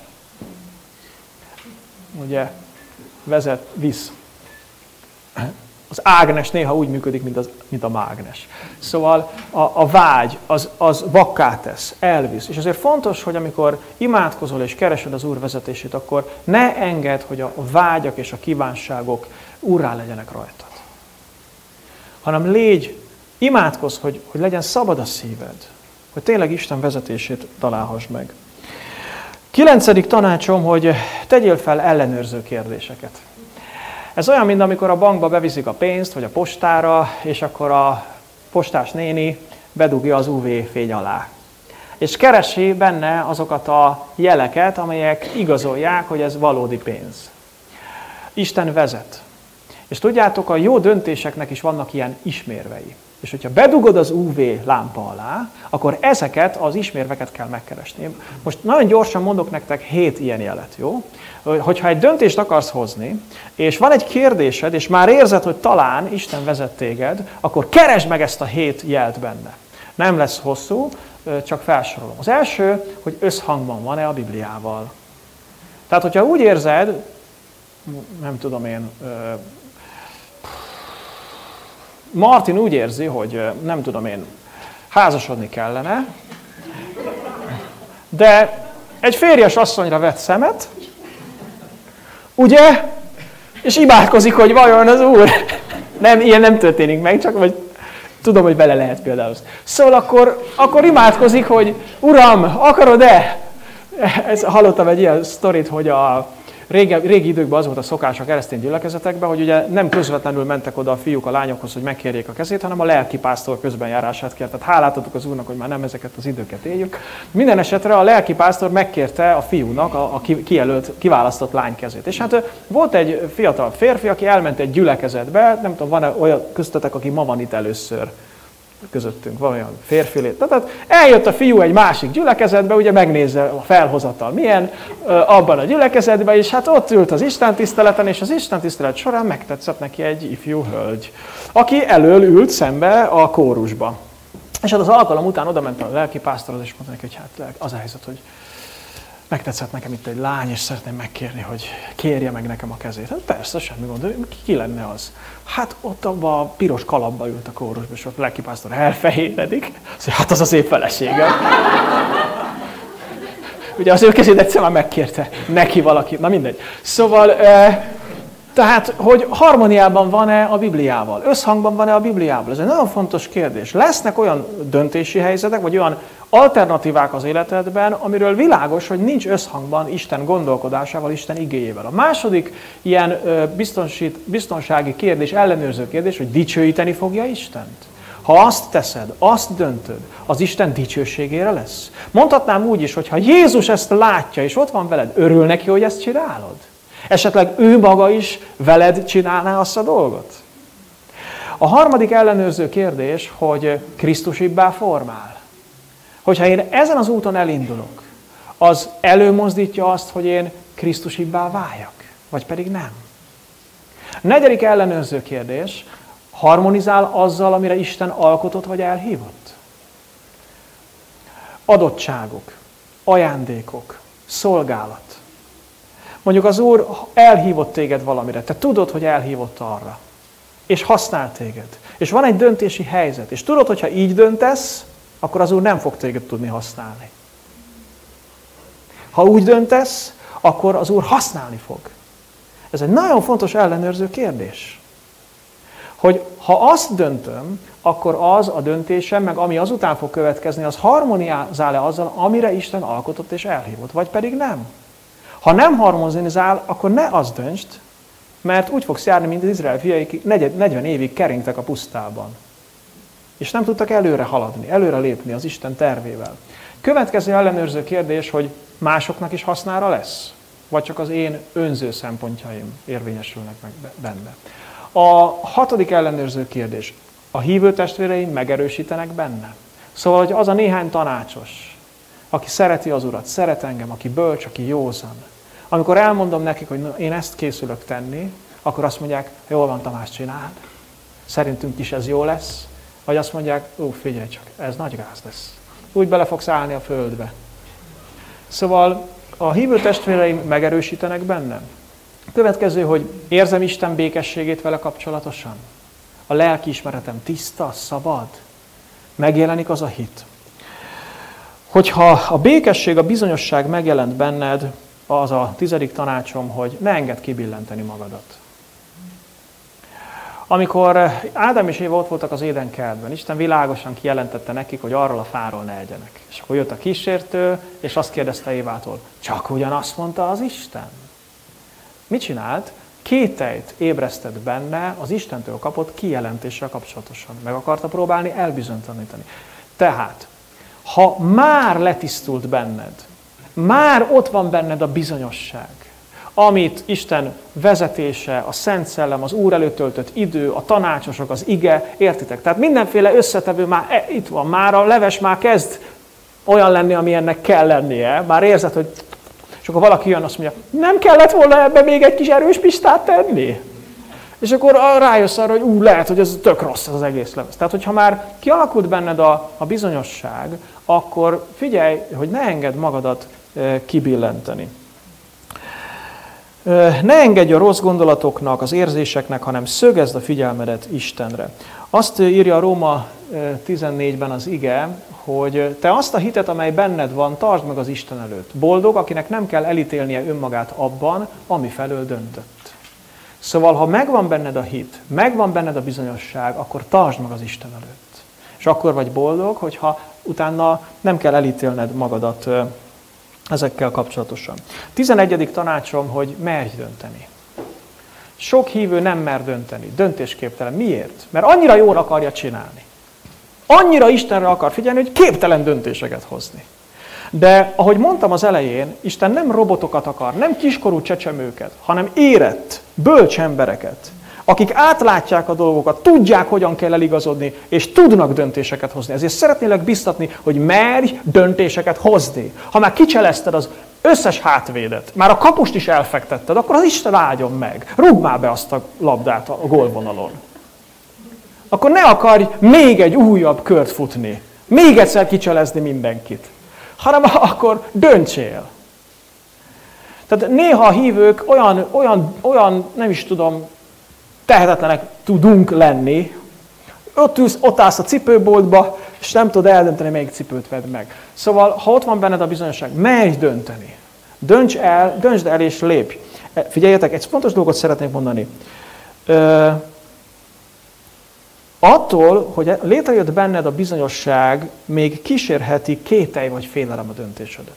Ugye, vezet, visz. Az ágnes néha úgy működik, mint, az, mint a mágnes. Szóval a, a vágy, az, az vakká tesz, elvisz. És azért fontos, hogy amikor imádkozol és keresed az Úr vezetését, akkor ne engedd, hogy a vágyak és a kívánságok úrrá legyenek rajtad. Hanem légy, imádkozz, hogy, hogy legyen szabad a szíved, hogy tényleg Isten vezetését találhass meg. Kilencedik tanácsom, hogy tegyél fel ellenőrző kérdéseket. Ez olyan, mint amikor a bankba beviszik a pénzt, vagy a postára, és akkor a postás néni bedugja az ú vé fény alá. És keresi benne azokat a jeleket, amelyek igazolják, hogy ez valódi pénz. Isten vezet. És tudjátok, a jó döntéseknek is vannak ilyen ismérvei. És hogyha bedugod az ú vé lámpa alá, akkor ezeket az ismérveket kell megkeresni. Most nagyon gyorsan mondok nektek hét ilyen jelet, jó? Hogyha egy döntést akarsz hozni, és van egy kérdésed, és már érzed, hogy talán Isten vezet téged, akkor keresd meg ezt a hét jelt benne. Nem lesz hosszú, csak felsorolom. Az első, hogy összhangban van-e a Bibliával. Tehát, hogyha úgy érzed, nem tudom én, Martin úgy érzi, hogy nem tudom én, házasodni kellene, de egy férjes asszonyra vett szemet, ugye? És imádkozik, hogy vajon az Úr. Nem, ilyen nem történik meg, csak vagy tudom, hogy vele lehet például. Szóval akkor, akkor imádkozik, hogy Uram, akarod-e? Ez, hallottam egy ilyen sztorit, hogy a régi, régi időkben az volt a szokás a keresztény gyülekezetekben, hogy ugye nem közvetlenül mentek oda a fiúk a lányokhoz, hogy megkérjék a kezét, hanem a lelkipásztor közbenjárását kért. Tehát hálát adtuk az Úrnak, hogy már nem ezeket az időket éljük. Minden esetre a lelkipásztor megkérte a fiúnak a, a kijelölt, kiválasztott lány kezét. És hát volt egy fiatal férfi, aki elment egy gyülekezetbe, nem tudom, van-e olyan köztetek, aki ma van itt először közöttünk, van olyan férfi lét. Tehát eljött a fiú egy másik gyülekezetbe, ugye megnézze a felhozatal milyen abban a gyülekezetben, és hát ott ült az istentiszteleten, és az istentisztelet során megtetszett neki egy ifjú hölgy, aki elől ült szembe a kórusba. És hát az alkalom után oda ment a lelkipásztorhoz, és mondta neki, hogy hát az a helyzet, hogy megtetszett nekem itt egy lány, és szeretném megkérni, hogy kérje meg nekem a kezét. Hát persze, semmi gond, ki lenne az? Hát ott abban a piros kalapba ült a kórusba, és ott a lelkipásztor elfehéredik. Hát az az én feleségem. Ugye az ő kezét egyszer már megkérte neki valaki, na mindegy. Szóval, eh, tehát, hogy harmóniában van-e a Bibliával? Összhangban van-e a Bibliával? Ez egy nagyon fontos kérdés. Lesznek olyan döntési helyzetek, vagy olyan alternatívák az életedben, amiről világos, hogy nincs összhangban Isten gondolkodásával, Isten igéjével. A második ilyen biztonsági kérdés, ellenőrző kérdés, hogy dicsőíteni fogja Istent. Ha azt teszed, azt döntöd, az Isten dicsőségére lesz. Mondhatnám úgy is, hogy ha Jézus ezt látja, és ott van veled, örül neki, hogy ezt csinálod? Esetleg ő maga is veled csinálná azt a dolgot? A harmadik ellenőrző kérdés, hogy Krisztusibbá formál. Hogyha én ezen az úton elindulok, az előmozdítja azt, hogy én Krisztusibbá váljak, vagy pedig nem. A negyedik ellenőrző kérdés, harmonizál azzal, amire Isten alkotott vagy elhívott? Adottságok, ajándékok, szolgálat. Mondjuk az Úr elhívott téged valamire, te tudod, hogy elhívott arra, és használ téged. És van egy döntési helyzet, és tudod, hogyha így döntesz, akkor az Úr nem fog téged tudni használni. Ha úgy döntesz, akkor az Úr használni fog. Ez egy nagyon fontos ellenőrző kérdés. Hogy ha azt döntöm, akkor az a döntésem, meg ami azután fog következni, az harmonizál-e azzal, amire Isten alkotott és elhívott, vagy pedig nem. Ha nem harmonizál, akkor ne azt döntsd, mert úgy fogsz járni, mint az Izrael fiai, negyven évig keringtek a pusztában. És nem tudtak előre haladni, előre lépni az Isten tervével. Következő ellenőrző kérdés, hogy másoknak is hasznára lesz? Vagy csak az én önző szempontjaim érvényesülnek meg benne? A hatodik ellenőrző kérdés. A hívő testvéreim megerősítenek benne? Szóval, hogy az a néhány tanácsos, aki szereti az Urat, szeret engem, aki bölcs, aki józan. Amikor elmondom nekik, hogy én ezt készülök tenni, akkor azt mondják, jól van, Tamás, csináld. Szerintünk is ez jó lesz. Vagy azt mondják, ó, figyelj csak, ez nagy gáz lesz. Úgy bele fogsz állni a földbe. Szóval a hívő testvéreim megerősítenek bennem. Következő, hogy érzem Isten békességét vele kapcsolatosan. A lelkiismeretem tiszta, szabad. Megjelenik az a hit. Hogyha a békesség, a bizonyosság megjelent benned, az a tizedik tanácsom, hogy ne engedd kibillenteni magadat. Amikor Ádám és Éva ott voltak az Édenkertben, Isten világosan kijelentette nekik, hogy arról a fáról ne egyenek. És akkor jött a kísértő, és azt kérdezte Évától, csak ugyanazt mondta az Isten? Mit csinált? Kételyt ébresztett benne az Istentől kapott kijelentéssel kapcsolatosan. Meg akarta próbálni elbizonytalanítani. Tehát, ha már letisztult benned, már ott van benned a bizonyosság, amit Isten vezetése, a Szent Szellem, az Úr előtt töltött idő, a tanácsosok, az ige, értitek? Tehát mindenféle összetevő már e, itt van, már a leves már kezd olyan lenni, ami ennek kell lennie. Már érzed, hogy... És akkor valaki jön, azt mondja, nem kellett volna ebbe még egy kis erős pistát tenni? És akkor rájössz arra, hogy ú, lehet, hogy ez tök rossz ez az egész lemez. Tehát, hogyha már kialakult benned a, a bizonyosság, akkor figyelj, hogy ne engedd magadat e, kibillenteni. Ne engedj a rossz gondolatoknak, az érzéseknek, hanem szögezd a figyelmedet Istenre. Azt írja a Róma tizennégyben az ige, hogy te azt a hitet, amely benned van, tartsd meg az Isten előtt. Boldog, akinek nem kell elítélnie önmagát abban, ami felől döntött. Szóval, ha megvan benned a hit, megvan benned a bizonyosság, akkor tartsd meg az Isten előtt. És akkor vagy boldog, hogyha utána nem kell elítélned magadat ezekkel kapcsolatosan. tizenegyedik tanácsom, hogy merj dönteni. Sok hívő nem mer dönteni, döntésképtelen. Miért? Mert annyira jól akarja csinálni. Annyira Istenre akar figyelni, hogy képtelen döntéseket hozni. De, ahogy mondtam az elején, Isten nem robotokat akar, nem kiskorú csecsemőket, hanem érett, bölcs embereket, akik átlátják a dolgokat, tudják, hogyan kell eligazodni, és tudnak döntéseket hozni. Ezért szeretnélek biztatni, hogy merj döntéseket hozni. Ha már kicselezted az összes hátvédet, már a kapust is elfektetted, akkor az Isten áldjon meg. Rúgd már be azt a labdát a gólvonalon. Akkor ne akarj még egy újabb kört futni, még egyszer kicselezni mindenkit, hanem akkor döntsél. Tehát néha a hívők olyan, olyan, olyan nem is tudom, tehetetlenek tudunk lenni, ott, ülsz, ott állsz a cipőboltba, és nem tudod eldönteni, melyik cipőt vedd meg. Szóval, ha ott van benned a bizonyosság, merj dönteni. Dönts el, döntsd el és lépj. Figyeljetek, egy fontos dolgot szeretnék mondani. Ö, attól, hogy létrejött benned a bizonyosság, még kísérheti kételj vagy félelem a döntésedet.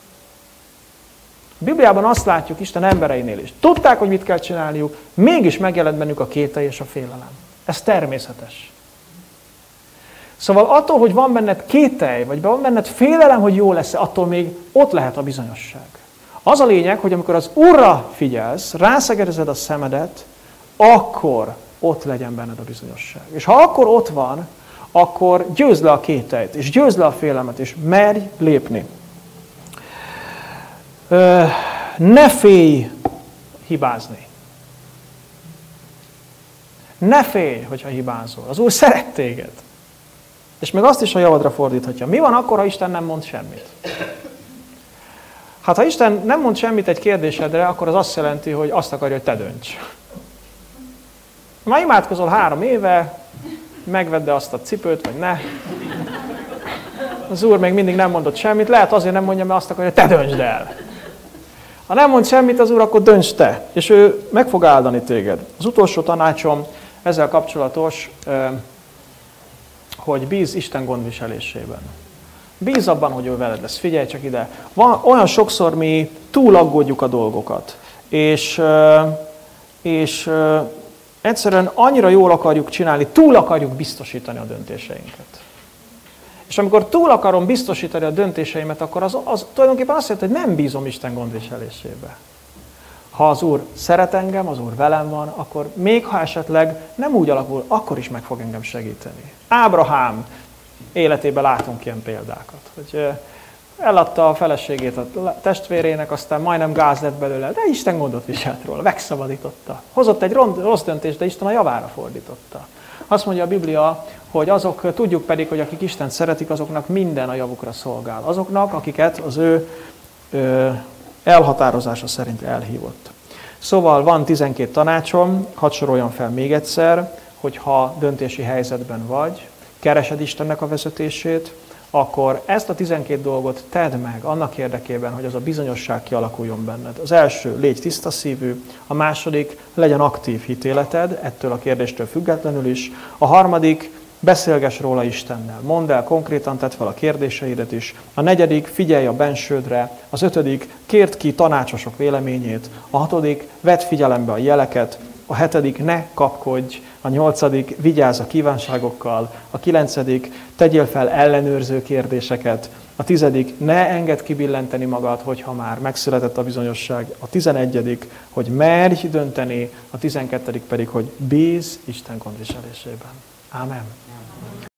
A Bibliában azt látjuk Isten embereinél is. Tudták, hogy mit kell csinálniuk, mégis megjelent bennük a kételj és a félelem. Ez természetes. Szóval attól, hogy van benned kételj, vagy van benned félelem, hogy jó lesz, attól még ott lehet a bizonyosság. Az a lényeg, hogy amikor az Úrra figyelsz, rászegedezed a szemedet, akkor ott legyen benned a bizonyosság. És ha akkor ott van, akkor győzd le a kételyt, és győzd le a félelmet, és merj lépni. Ne félj hibázni. Ne félj, hogyha hibázol. Az Úr szeret téged. És még azt is a javadra fordíthatja. Mi van akkor, ha Isten nem mond semmit? Hát ha Isten nem mond semmit egy kérdésedre, akkor az azt jelenti, hogy azt akarja, hogy te dönts. Már imádkozol három éve, megvedd azt a cipőt, vagy ne. Az Úr még mindig nem mondott semmit, lehet azért nem mondja, mert azt akarja, hogy te döntsd el. Ha nem mond semmit az Úr, akkor dönts te, és ő meg fog áldani téged. Az utolsó tanácsom ezzel kapcsolatos, hogy bíz Isten gondviselésében. Bíz abban, hogy ő veled lesz. Figyelj csak ide. Van, olyan sokszor mi túl aggódjuk a dolgokat, és, és egyszerűen annyira jól akarjuk csinálni, túl akarjuk biztosítani a döntéseinket. És amikor túl akarom biztosítani a döntéseimet, akkor az, az tulajdonképpen azt jelenti, hogy nem bízom Isten gondviselésébe. Ha az Úr szeret engem, az Úr velem van, akkor még ha esetleg nem úgy alakul, akkor is meg fog engem segíteni. Ábrahám életében látunk ilyen példákat, hogy eladta a feleségét a testvérének, aztán majdnem gáz lett belőle, de Isten gondot viselt róla, megszabadította. Hozott egy rossz döntést, de Isten a javára fordította. Azt mondja a Biblia, hogy azok, tudjuk pedig, hogy akik Istent szeretik, azoknak minden a javukra szolgál. Azoknak, akiket az ő ö, elhatározása szerint elhívott. Szóval van tizenkét tanácsom, hadd soroljam fel még egyszer, hogyha döntési helyzetben vagy, keresed Istennek a vezetését, akkor ezt a tizenkét dolgot tedd meg annak érdekében, hogy az a bizonyosság kialakuljon benned. Az első, légy tiszta szívű, a második, legyen aktív hitéleted, ettől a kérdéstől függetlenül is, a harmadik, beszélgess róla Istennel, mondd el konkrétan, tedd fel a kérdéseidet is, a negyedik, figyelj a bensődre, az ötödik, kérd ki tanácsosok véleményét, a hatodik, vedd figyelembe a jeleket, a hetedik, ne kapkodj, a nyolcadik, vigyázz a kívánságokkal, a kilencedik, tegyél fel ellenőrző kérdéseket, a tizedik, ne engedd kibillenteni magad, hogyha már megszületett a bizonyosság, a tizenegyedik, hogy merj dönteni, a tizenkettedik pedig, hogy bízz Isten gondviselésében. Ámen.